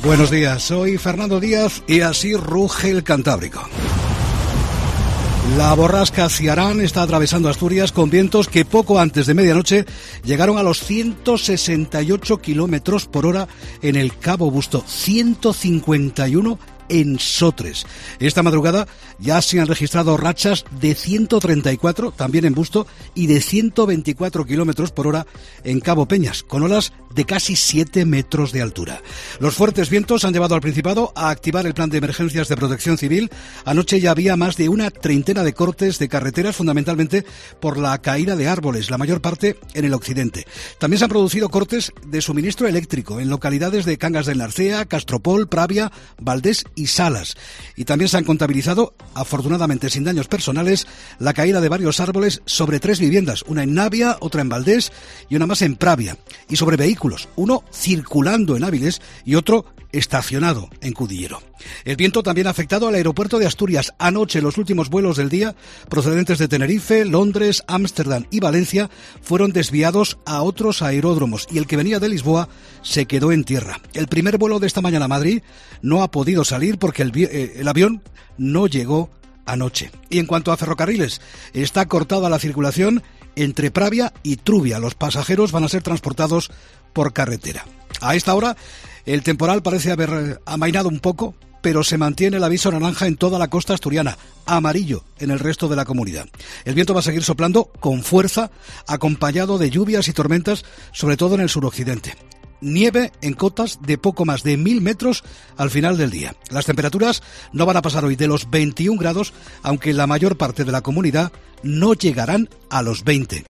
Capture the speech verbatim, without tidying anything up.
Buenos días, soy Fernando Díaz y así ruge el Cantábrico. La borrasca Ciarán está atravesando Asturias con vientos que poco antes de medianoche llegaron a los ciento sesenta y ocho kilómetros por hora en el Cabo Busto, ciento cincuenta y uno en Sotres. Esta madrugada ya se han registrado rachas de ciento treinta y cuatro, también en Busto, y de ciento veinticuatro kilómetros por hora en Cabo Peñas, con olas de casi siete metros de altura. Los fuertes vientos han llevado al Principado a activar el plan de emergencias de protección civil. Anoche ya había más de una treintena de cortes de carreteras, fundamentalmente por la caída de árboles, la mayor parte en el occidente. También se han producido cortes de suministro eléctrico en localidades de Cangas del Narcea, Castropol, Pravia, Valdés y Salas. Y también se han contabilizado, afortunadamente sin daños personales, la caída de varios árboles sobre tres viviendas, una en Navia, otra en Valdés y una más en Pravia. Y sobre vehículos, uno circulando en Áviles y otro estacionado en Cudillero. El viento también ha afectado al aeropuerto de Asturias. Anoche los últimos vuelos del día, procedentes de Tenerife, Londres, Ámsterdam y Valencia, fueron desviados a otros aeródromos y el que venía de Lisboa se quedó en tierra. El primer vuelo de esta mañana a Madrid no ha podido salir porque el, eh, el avión no llegó anoche. Y en cuanto a ferrocarriles, está cortada la circulación entre Pravia y Trubia. Los pasajeros van a ser transportados por carretera. A esta hora, el temporal parece haber amainado un poco, pero se mantiene el aviso naranja en toda la costa asturiana, amarillo en el resto de la comunidad. El viento va a seguir soplando con fuerza, acompañado de lluvias y tormentas, sobre todo en el suroccidente. Nieve en cotas de poco más de mil metros al final del día. Las temperaturas no van a pasar hoy de los veintiún grados, aunque en la mayor parte de la comunidad no llegarán a los veinte.